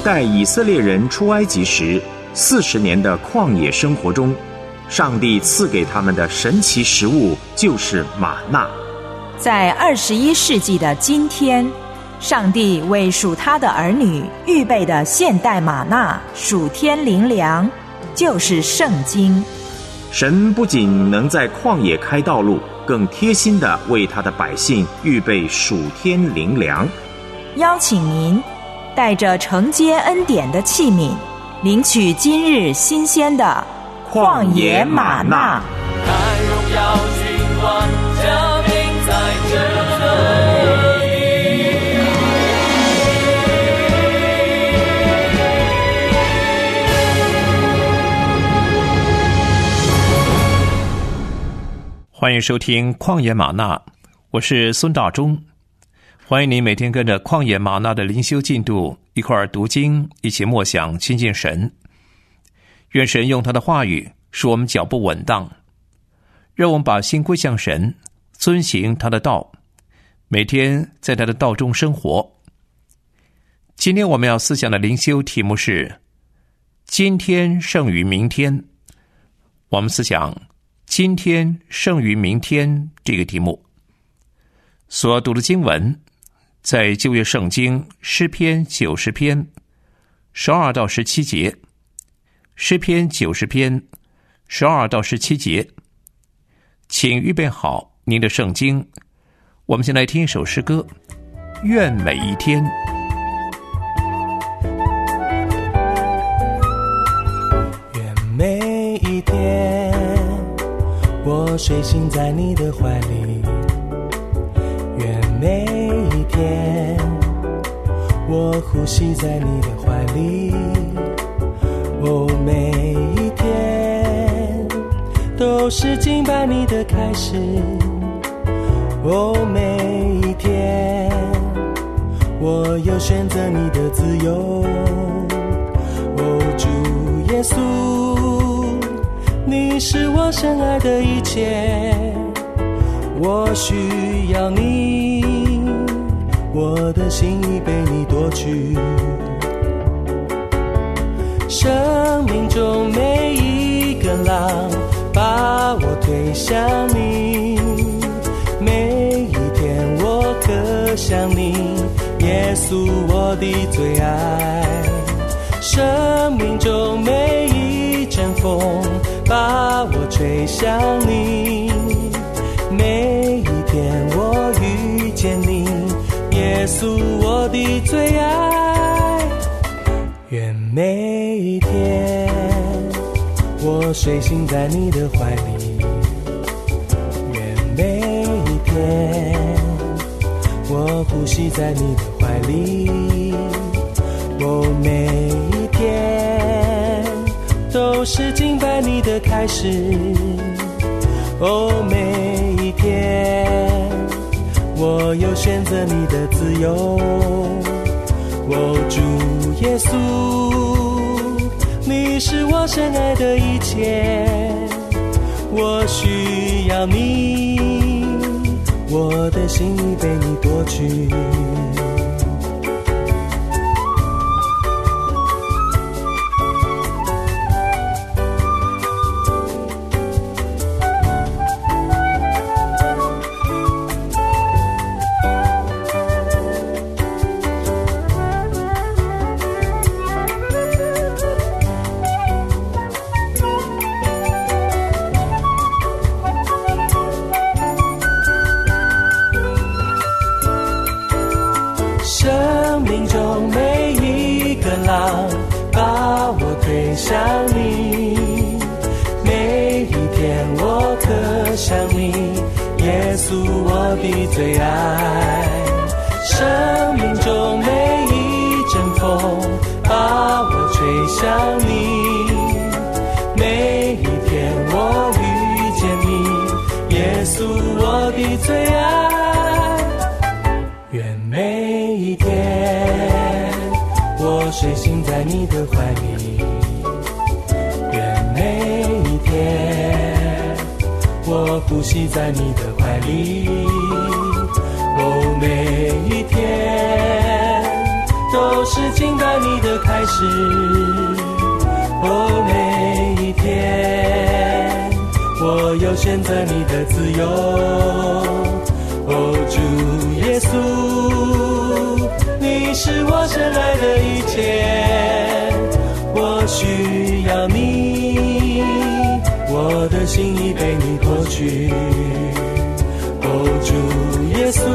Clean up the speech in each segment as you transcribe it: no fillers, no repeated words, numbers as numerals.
带以色列人出埃及时40年的旷野生活中，上帝赐给他们的神奇食物就是玛纳。 在21世纪的今天，上帝为属他的儿女预备的现代玛纳属天灵粮，就是圣经。 神不仅能在旷野开道路，更贴心地为他的百姓预备属天灵粮。 邀请您带着承接恩典的器皿，领取今日新鲜的旷野玛纳。 看荣耀君王降临在这里。 欢迎收听旷野玛纳，我是孙大中。欢迎您每天跟着旷野玛纳的灵修进度一块儿读经，一起默想亲近神。愿神用他的话语使我们脚步稳当，让我们把心归向神，遵行他的道，每天在他的道中生活。今天我们要思想的灵修题目是今天胜于明天。我们思想今天胜于明天这个题目。所读的经文在旧约圣经诗篇90篇12到17节，诗篇90篇12到17节。请预备好您的圣经，我们先来听一首诗歌，愿每一天。 愿每一天我睡醒在你的怀里，愿每一天我呼吸在你的怀里，哦，每一天都是敬拜你的开始，哦，每一天我有选择你的自由，哦，主耶稣，你是我深爱的一切，我需要你，我的心已被你夺去。生命中每一个浪把我推向你，每一天我渴想你，耶稣我的最爱。生命中每一阵风把我吹向你，每一天我遇见你，耶稣我的最爱。愿每一天我睡醒在你的怀里，愿每一天我呼吸在你的怀里，哦，每一天都是敬拜你的开始，哦，每一天我有选择你的自由，哦，主耶稣，你是我深爱的一切，我需要你，我的心已被你夺去。生命中每一个浪把我推向你，每一天我渴想你，耶稣我的最爱。生命中每一阵风把我吹向你，每一天我遇见你，耶稣我的最爱。愿每一天我睡醒在你的怀里，愿每一天我呼吸在你的怀里，哦，每一天都是敬拜你的开始。哦，每一天我有选择你的自由。哦，主耶稣，你是我深爱的一切，我需要你，我的心已被你夺取。哦，主耶稣，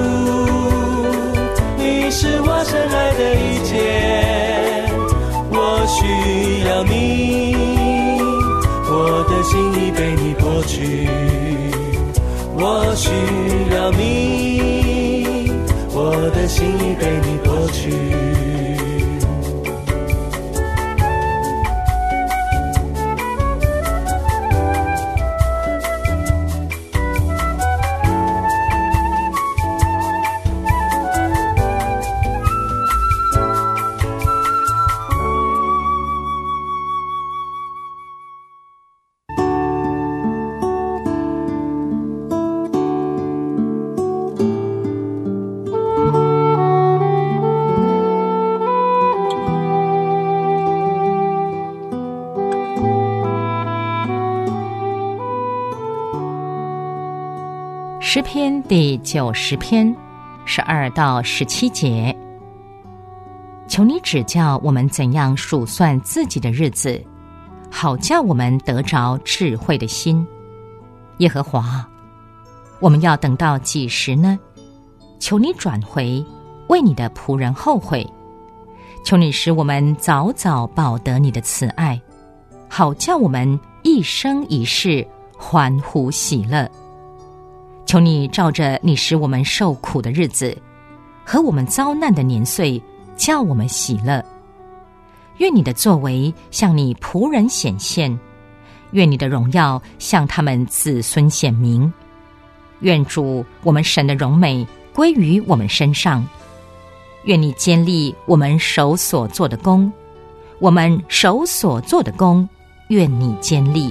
你是我深爱的一切，我需要你，我的心已被你夺取。我需要你，我的心已被你夺取。 诗篇第90篇12到17节，求你指教我们怎样数算自己的日子，好叫我们得着智慧的心。耶和华，我们要等到几时呢？求你转回，为你的仆人后悔。求你使我们早早报得你的慈爱，好叫我们一生一世欢呼喜乐。求你照着你使我们受苦的日子和我们遭难的年岁，叫我们喜乐。愿你的作为向你仆人显现，愿你的荣耀向他们子孙显明。愿主我们神的荣美归于我们身上。愿你坚立我们手所做的工，我们手所做的工，愿你坚立。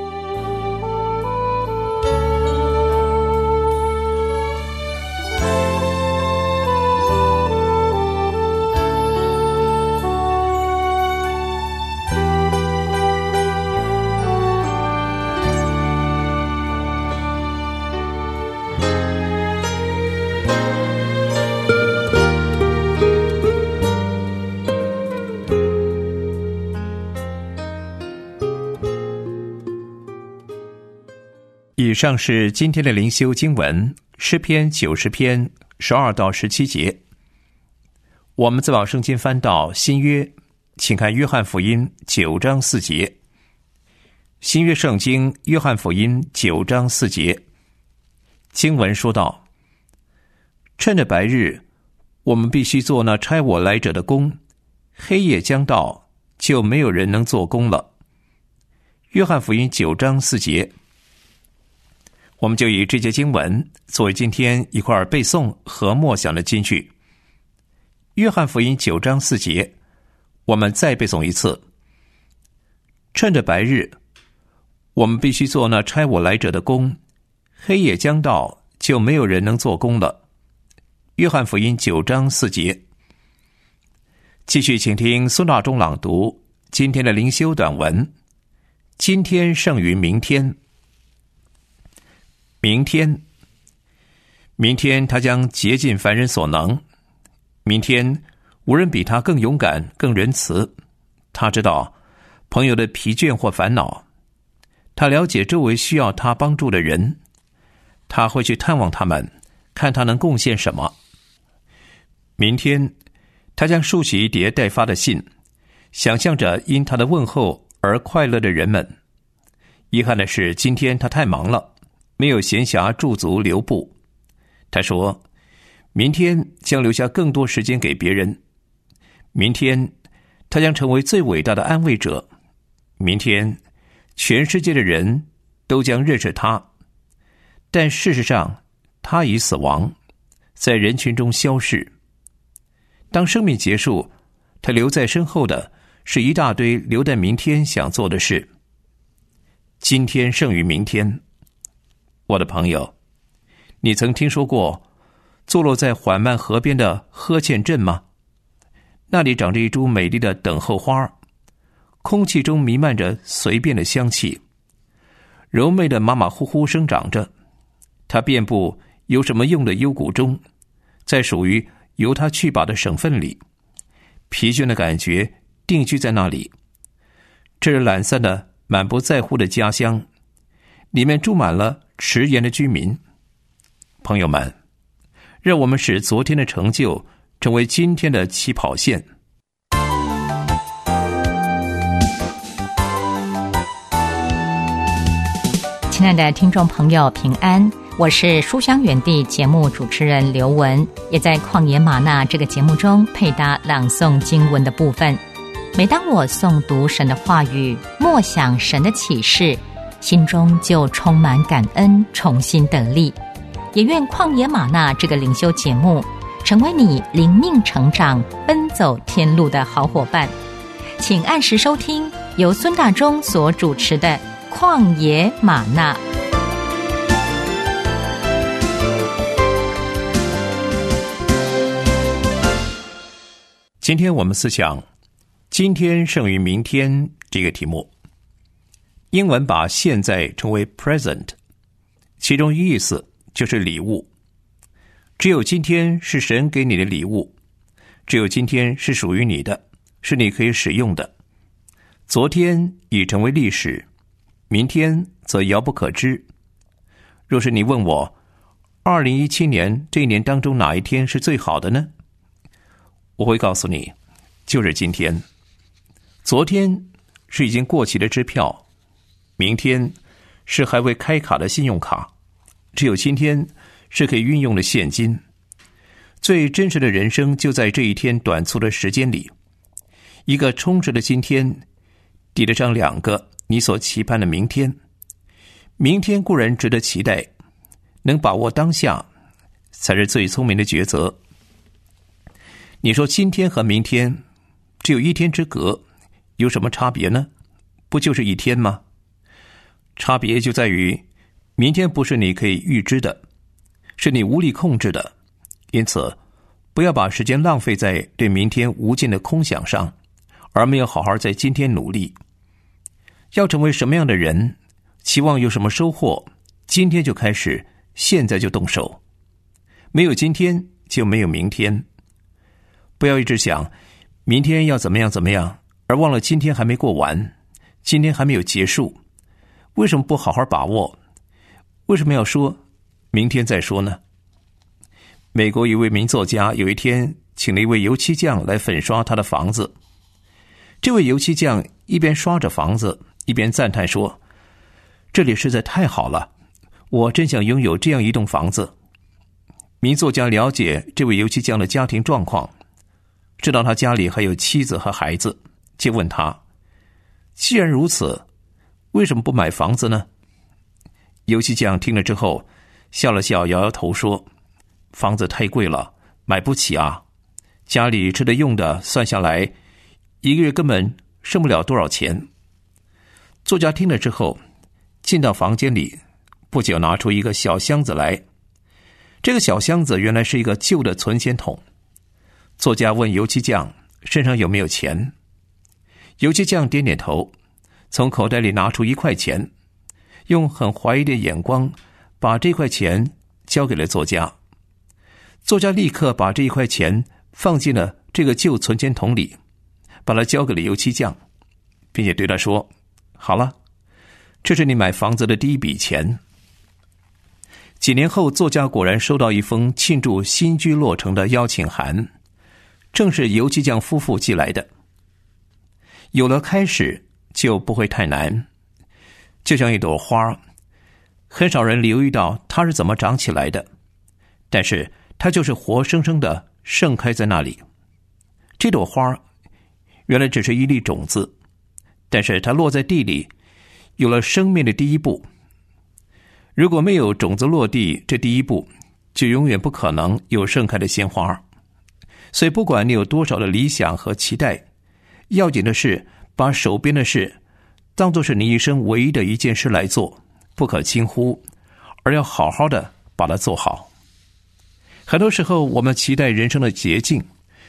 以上是今天的灵修经文，诗篇90篇12到17节。我们再往圣经翻到新约，请看约翰福音9章4节。新约圣经约翰福音9章4节，经文说道：趁着白日，我们必须做那差我来者的工，黑夜将到，就没有人能做工了。约翰福音9章4节。我们就以这节经文作为今天一块背诵和默想的金句。约翰福音9章4节，我们再背诵一次。趁着白日，我们必须做那差我来者的工，黑夜将到，就没有人能做工了。约翰福音9章4节。继续请听孙大中朗读今天的灵修短文。今天胜于明天。明天他将竭尽凡人所能。明天无人比他更勇敢更仁慈。他知道朋友的疲倦或烦恼，他了解周围需要他帮助的人，他会去探望他们，看他能贡献什么。明天他将竖起一叠待发的信，想象着因他的问候而快乐的人们。遗憾的是，今天他太忙了，没有闲暇驻足留步。他说，明天将留下更多时间给别人。明天他将成为最伟大的安慰者。明天全世界的人都将认识他。但事实上，他已死亡，在人群中消逝。当生命结束，他留在身后的是一大堆留在明天想做的事。今天胜于明天。我的朋友，你曾听说过坐落在缓慢河边的呵欠镇吗？ 那里长着一株美丽的等候花，空气中弥漫着随便的香气，柔媚的马马虎虎生长着。它遍布有什么用的幽谷中，在属于由它去吧的省份里，疲倦的感觉定居在那里。这是懒散的满不在乎的家乡，里面住满了迟延的居民。朋友们，让我们使昨天的成就成为今天的起跑线。 亲爱的听众朋友，平安，我是书香园地节目主持人刘雯，也在旷野吗哪这个节目中配搭朗诵经文的部分。每当我诵读神的话语，默想神的启示，心中就充满感恩，重新得力。也愿旷野吗哪这个灵修节目成为你灵命成长、奔走天路的好伙伴。请按时收听由孙大中所主持的旷野吗哪。 今天我们思想今天胜于明天这个题目。英文把现在称为 present， 其中意思就是礼物。只有今天是神给你的礼物，只有今天是属于你的，是你可以使用的。昨天已成为历史，明天则遥不可知。若是你问我2017年这一年当中哪一天是最好的呢？我会告诉你，就是今天。昨天是已经过期的支票，明天是还未开卡的信用卡，只有今天是可以运用的现金。最真实的人生就在这一天短促的时间里。一个充实的今天抵得上2个你所期盼的明天。明天固然值得期待，能把握当下才是最聪明的抉择。你说今天和明天只有1天之隔，有什么差别呢？不就是1天吗？差别就在于明天不是你可以预知的，是你无力控制的。因此不要把时间浪费在对明天无尽的空想上，而没有好好在今天努力。要成为什么样的人，期望有什么收获，今天就开始，现在就动手。没有今天就没有明天。不要一直想明天要怎么样怎么样，而忘了今天还没过完，今天还没有结束。为什么不好好把握？为什么要说明天再说呢？美国一位名作家有一天请了一位油漆匠来粉刷他的房子。这位油漆匠一边刷着房子，一边赞叹说，这里实在太好了，我真想拥有这样一栋房子。名作家了解这位油漆匠的家庭状况，知道他家里还有妻子和孩子，就问他，既然如此，为什么不买房子呢？油漆匠听了之后笑了笑，摇摇头说，房子太贵了，买不起啊，家里吃的用的算下来1个月根本剩不了多少钱。作家听了之后进到房间里，不久拿出一个小箱子来。这个小箱子原来是一个旧的存钱筒。作家问油漆匠身上有没有钱。油漆匠点点头，从口袋里拿出1块钱，用很怀疑的眼光把这块钱交给了作家。作家立刻把这1块钱放进了这个旧存钱筒里，把它交给了油漆匠，并且对他说，好了，这是你买房子的第一笔钱。几年后，作家果然收到一封庆祝新居落成的邀请函，正是油漆匠夫妇寄来的。有了开始就不会太难，就像一朵花，很少人留意到它是怎么长起来的，但是它就是活生生的盛开在那里。这朵花原来只是一粒种子，但是它落在地里，有了生命的第一步。如果没有种子落地这第一步，就永远不可能有盛开的鲜花。所以不管你有多少的理想和期待，要紧的是把手边的事当作是你一生唯一的一件事来做，不可轻忽，而要好好的把它做好。很多时候我们期待人生的捷径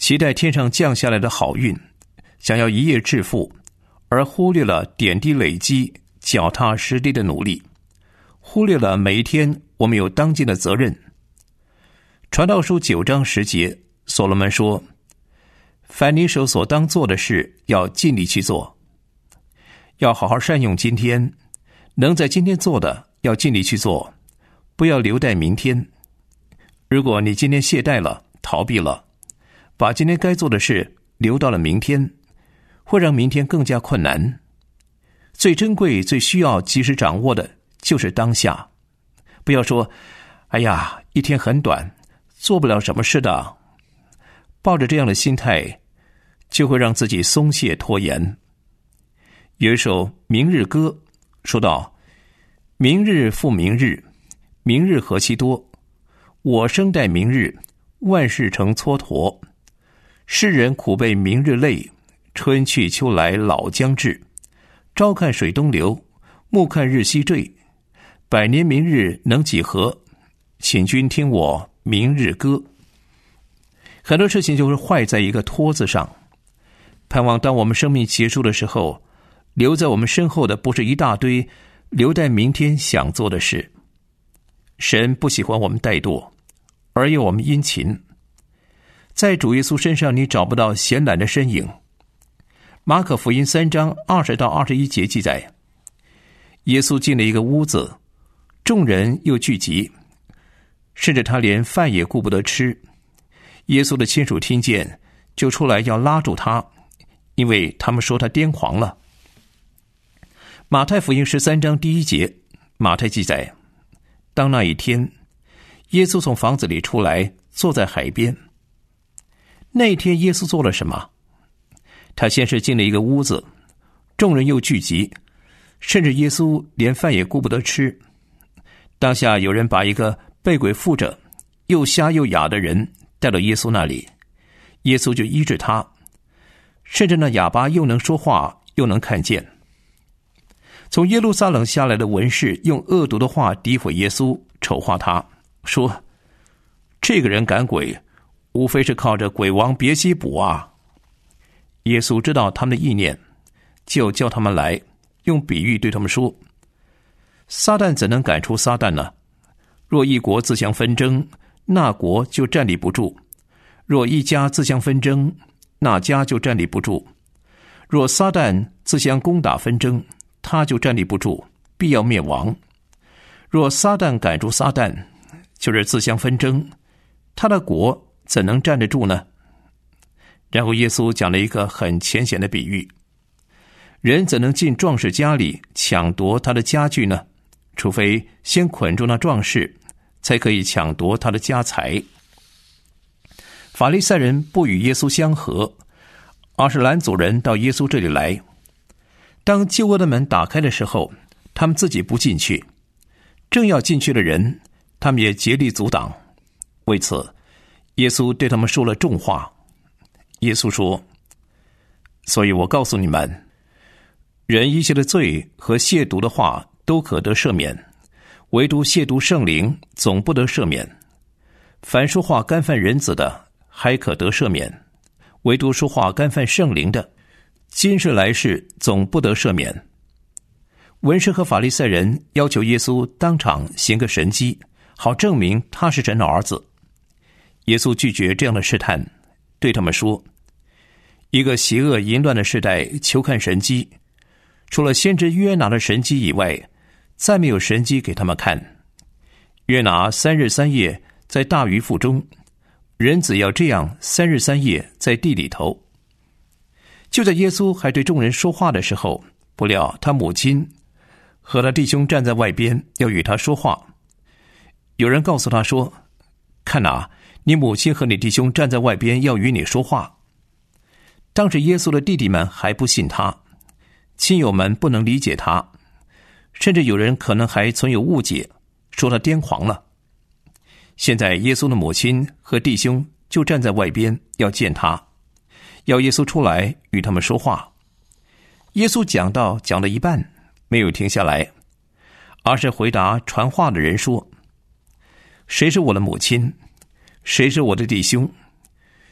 期待天上降下来的好运，想要一夜致富，而忽略了点滴累积、脚踏实地的努力，忽略了每一天我们有当尽的责任。传道书9章10节，所罗门说：凡你手所当做的事，要尽力去做，要好好善用今天，能在今天做的要尽力去做，不要留待明天。如果你今天懈怠了、逃避了，把今天该做的事留到了明天，会让明天更加困难。最珍贵、最需要及时掌握的就是当下。不要说哎呀，一天很短，做不了什么事的。抱着这样的心态，就会让自己松懈拖延。有一首明日歌说道：明日复明日，明日何其多，我生待明日，万事成蹉跎。世人苦被明日累，春去秋来老将至。朝看水东流，暮看日西坠。百年明日能几何？请君听我明日歌。很多事情就是坏在一个拖字上。盼望当我们生命结束的时候，留在我们身后的不是一大堆留待明天想做的事。神不喜欢我们怠惰，而要我们殷勤。在主耶稣身上你找不到闲懒的身影。马可福音3章20到21节记载，耶稣进了一个屋子，众人又聚集，甚至他连饭也顾不得吃。耶稣的亲属听见，就出来要拉住他，因为他们说他癫狂了。马太福音13章1节，马太记载，当那一天，耶稣从房子里出来，坐在海边。那一天耶稣做了什么？他先是进了一个屋子，众人又聚集，甚至耶稣连饭也顾不得吃。当下有人把一个被鬼附着、又瞎又哑的人带到耶稣那里，耶稣就医治他，甚至那哑巴又能说话又能看见。从耶路撒冷下来的文士用恶毒的话诋毁耶稣，丑化他，说：这个人赶鬼，无非是靠着鬼王别西卜啊。耶稣知道他们的意念，就叫他们来，用比喻对他们说：撒旦怎能赶出撒旦呢？若一国自相纷争，那国就站立不住；若一家自相纷争，那家就站立不住。若撒旦自相攻打纷争，他就站立不住，必要灭亡。若撒旦赶出撒旦，就是自相纷争，他的国怎能站得住呢？然后耶稣讲了一个很浅显的比喻：人怎能进壮士家里抢夺他的家具呢？除非先捆住那壮士，才可以抢夺他的家财。法利赛人不与耶稣相合，而是拦阻人到耶稣这里来。当救恩的门打开的时候，他们自己不进去，正要进去的人，他们也竭力阻挡。为此，耶稣对他们说了重话。耶稣说：所以我告诉你们，人一切的罪和亵渎的话都可得赦免，唯独亵渎圣灵总不得赦免。凡说话干犯人子的，还可得赦免，唯独说话干犯圣灵的，今世来世总不得赦免。文士和法利赛人要求耶稣当场行个神迹，好证明他是神的儿子。耶稣拒绝这样的试探，对他们说：一个邪恶淫乱的时代求看神迹，除了先知约拿的神迹以外，再没有神迹给他们看。约拿3日3夜在大鱼腹中，人子要这样3日3夜在地里头。就在耶稣还对众人说话的时候，不料他母亲和他弟兄站在外边，要与他说话。有人告诉他说：看哪，你母亲和你弟兄站在外边，要与你说话。当时耶稣的弟弟们还不信他，亲友们不能理解他，甚至有人可能还存有误解，说他癫狂了。现在耶稣的母亲和弟兄就站在外边，要见他，要耶稣出来与他们说话。耶稣讲道讲了一半，没有停下来，而是回答传话的人说：谁是我的母亲？谁是我的弟兄？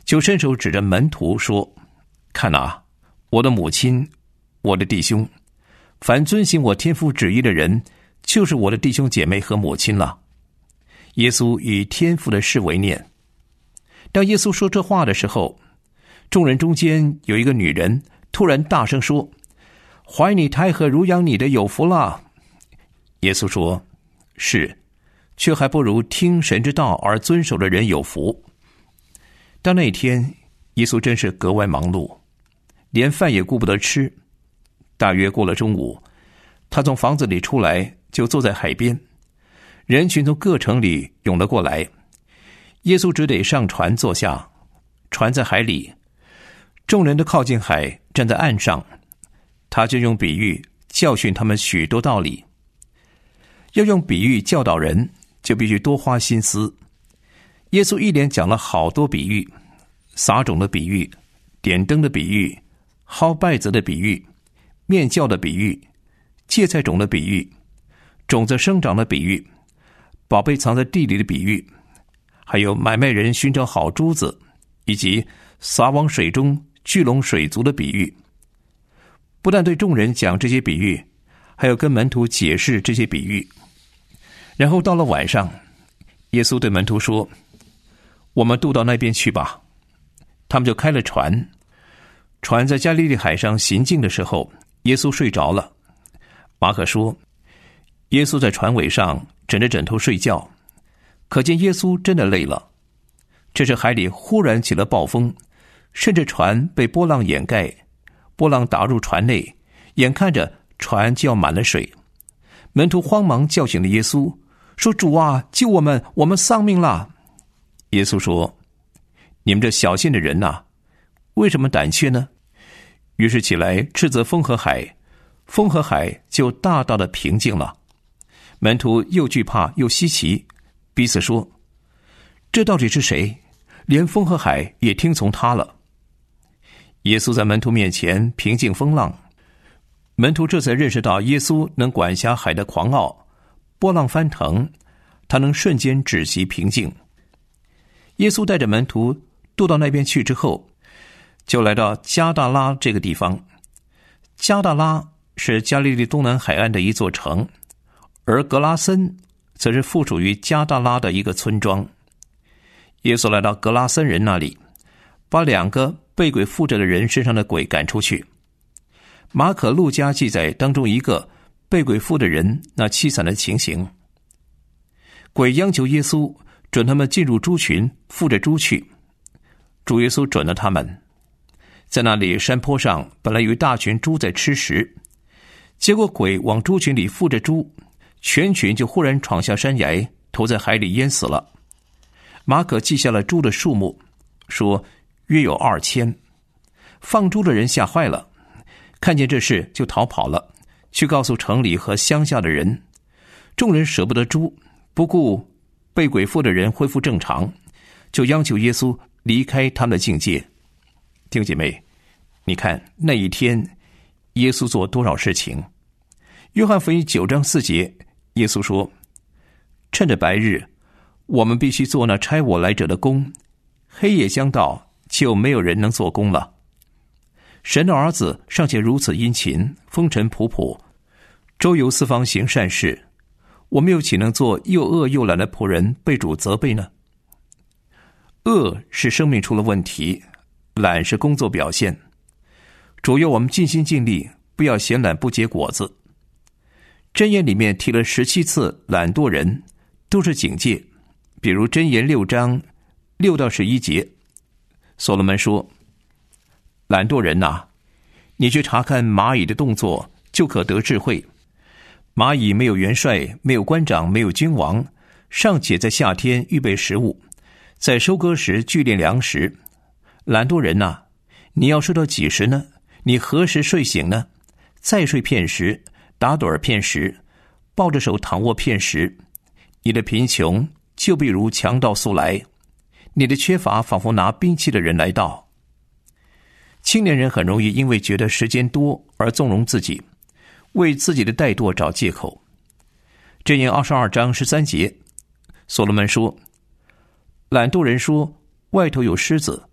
就伸手指着门徒说：看啊，我的母亲，我的弟兄，凡遵行我天父旨意的人，就是我的弟兄姐妹和母亲了。耶稣以天父的事为念。当耶稣说这话的时候，众人中间有一个女人突然大声说：怀你胎和乳养你的有福了。耶稣说：是，却还不如听神之道而遵守的人有福。当那一天，耶稣真是格外忙碌，连饭也顾不得吃。大约过了中午，他从房子里出来，就坐在海边，人群从各城里涌了过来。耶稣只得上船坐下，船在海里，众人都靠近海，站在岸上，他就用比喻教训他们许多道理。要用比喻教导人，就必须多花心思。耶稣一连讲了好多比喻，撒种的比喻，点灯的比喻，薅稗子的比喻，面酵的比喻，芥菜种的比喻，种子生长的比喻，宝贝藏在地里的比喻，还有买卖人寻找好珠子，以及撒往水中聚拢水族的比喻。不但对众人讲这些比喻，还有跟门徒解释这些比喻。然后到了晚上，耶稣对门徒说：我们渡到那边去吧。他们就开了船。船在加利利海上行进的时候，耶稣睡着了。马可说，耶稣在船尾上枕着枕头睡觉，可见耶稣真的累了。这时海里忽然起了暴风，甚至船被波浪掩盖，波浪打入船内，眼看着船就要满了水。门徒慌忙叫醒了耶稣，说：主啊，救我们，我们丧命了。耶稣说：你们这小信的人啊，为什么胆怯呢？于是起来斥责风和海，风和海就大大的平静了。门徒又惧怕又稀奇，彼此说：这到底是谁？连风和海也听从他了。耶稣在门徒面前平静风浪，门徒这才认识到耶稣能管辖海的狂傲，波浪翻腾，他能瞬间止息平静。耶稣带着门徒渡到那边去之后，就来到加大拉这个地方。加大拉是加利利东南海岸的一座城，而格拉森则是附属于加大拉的一个村庄。耶稣来到格拉森人那里，把2个被鬼附着的人身上的鬼赶出去。马可、路加记载当中一个被鬼附的人那凄惨的情形。鬼央求耶稣准他们进入猪群，附着猪去。主耶稣准了他们。在那里山坡上本来有一大群猪在吃食，结果鬼往猪群里附着猪，全群就忽然闯下山崖，投在海里淹死了。马可记下了猪的数目，说约有2000。放猪的人吓坏了，看见这事就逃跑了，去告诉城里和乡下的人。众人舍不得猪，不顾被鬼附的人恢复正常，就央求耶稣离开他们的境界。弟兄姐妹，你看那一天耶稣做多少事情。约翰福音9章4节，耶稣说：趁着白日，我们必须做那差我来者的工，黑夜将到，就没有人能做工了。神的儿子尚且如此殷勤，风尘仆仆，周游四方行善事，我们又岂能做又饿又懒的仆人，被主责备呢？饿是生命出了问题，懒是工作表现。主要我们尽心尽力，不要闲懒不结果子。箴言里面提了17次懒惰人，都是警戒。比如箴言6章6到11节，所罗门说：懒惰人啊，你去查看蚂蚁的动作，就可得智慧。蚂蚁没有元帅，没有官长，没有君王，尚且在夏天预备食物，在收割时聚敛粮食。懒惰人啊，你要睡到几时呢？你何时睡醒呢？再睡片时，打盹片时，抱着手躺卧片时。你的贫穷就必如强盗速来，你的缺乏仿佛拿兵器的人来到。青年人很容易因为觉得时间多而纵容自己，为自己的怠惰找借口。箴言22章13节，所罗门说：懒惰人说，外头有狮子，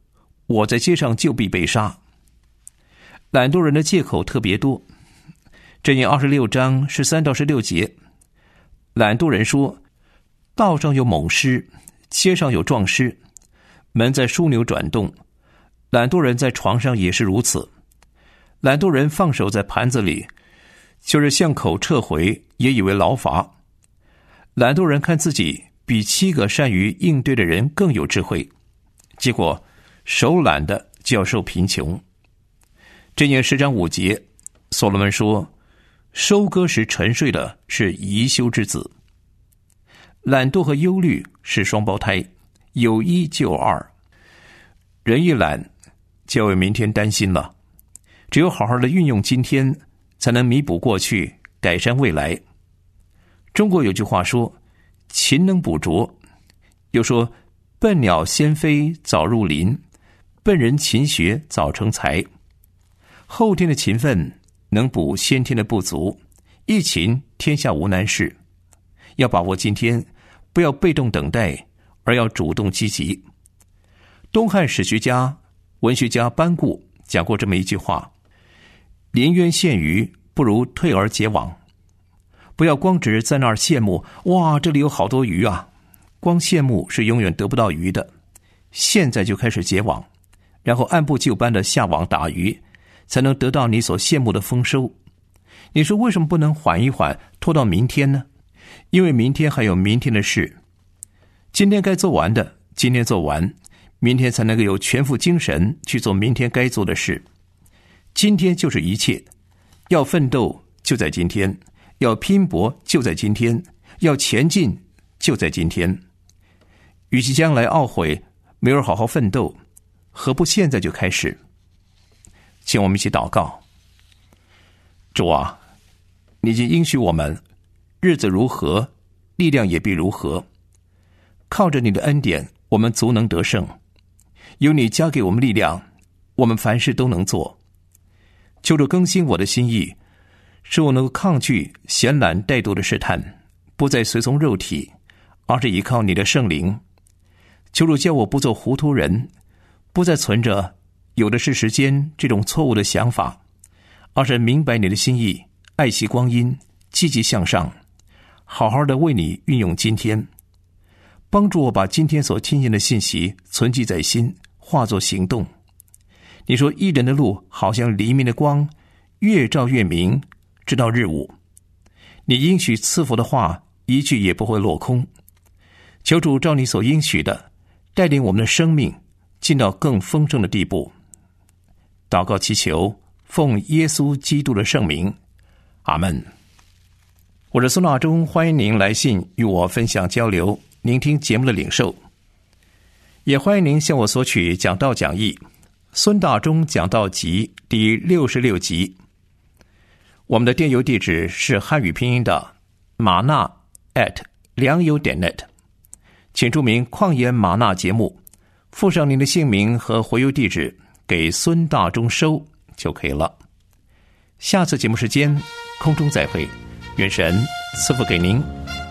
我在街上就必被杀。懒惰人的借口特别多。箴言26章13到16节，懒惰人说，道上有猛狮，街上有壮狮，门在枢纽转动，懒惰人在床上也是如此。懒惰人放手在盘子里，就是向口撤回，也以为劳乏。懒惰人看自己比7个善于应对的人更有智慧，结果手懒的就要受贫穷。箴言10章5节，所罗门说，收割时沉睡的是贻羞之子。懒惰和忧虑是双胞胎，有一就有二。人一懒，就要为明天担心了。只有好好的运用今天，才能弥补过去，改善未来。中国有句话说，勤能补拙，又说笨鸟先飞早入林，笨人勤学早成才。后天的勤奋能补先天的不足，一勤天下无难事。要把握今天，不要被动等待，而要主动积极。东汉史学家、文学家班固讲过这么一句话，临渊羡鱼，不如退而结网。不要光只在那儿羡慕，哇，这里有好多鱼啊！光羡慕是永远得不到鱼的。现在就开始结网，然后按部就班的下网打鱼，才能得到你所羡慕的丰收。你说为什么不能缓一缓，拖到明天呢？因为明天还有明天的事，今天该做完的今天做完，明天才能够有全副精神去做明天该做的事。今天就是一切，要奋斗就在今天，要拼搏就在今天，要前进就在今天。与其将来懊悔没有好好奋斗，何不现在就开始？请我们一起祷告。主啊，你已经应许我们，日子如何，力量也必如何。靠着你的恩典，我们足能得胜。有你加给我们力量，我们凡事都能做。求主更新我的心意，使我能够抗拒闲懒怠惰的试探，不再随从肉体，而是依靠你的圣灵。求主叫我不做糊涂人，不再存着有的是时间这种错误的想法，而是明白你的心意，爱惜光阴，积极向上，好好的为你运用今天。帮助我把今天所听见的信息存记在心，化作行动。你说义人的路好像黎明的光，越照越明，直到日午。你应许赐福的话，一句也不会落空。求主照你所应许的，带领我们的生命进到更丰盛的地步。祷告祈求，奉耶稣基督的圣名，阿们。我是孙大中，欢迎您来信与我分享交流，聆听节目的领受。也欢迎您向我索取讲道讲义，孙大中讲道集第66集。我们的电邮地址是汉语拼音的玛纳良友.net， 请注明旷野玛纳节目，附上您的姓名和回邮地址给孙大中收就可以了。下次节目时间空中再会，愿神赐福给您。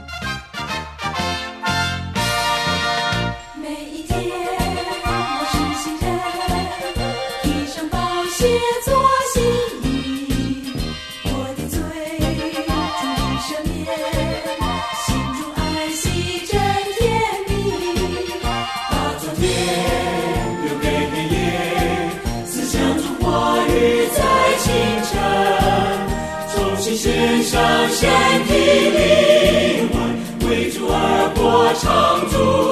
每一天我是新人，披上宝血做新衣，我的罪终于赦免，心中安息真甜蜜，把昨天留给黑夜，思想中话语在清晨，重新献上身体灵魂，为主而过常驻。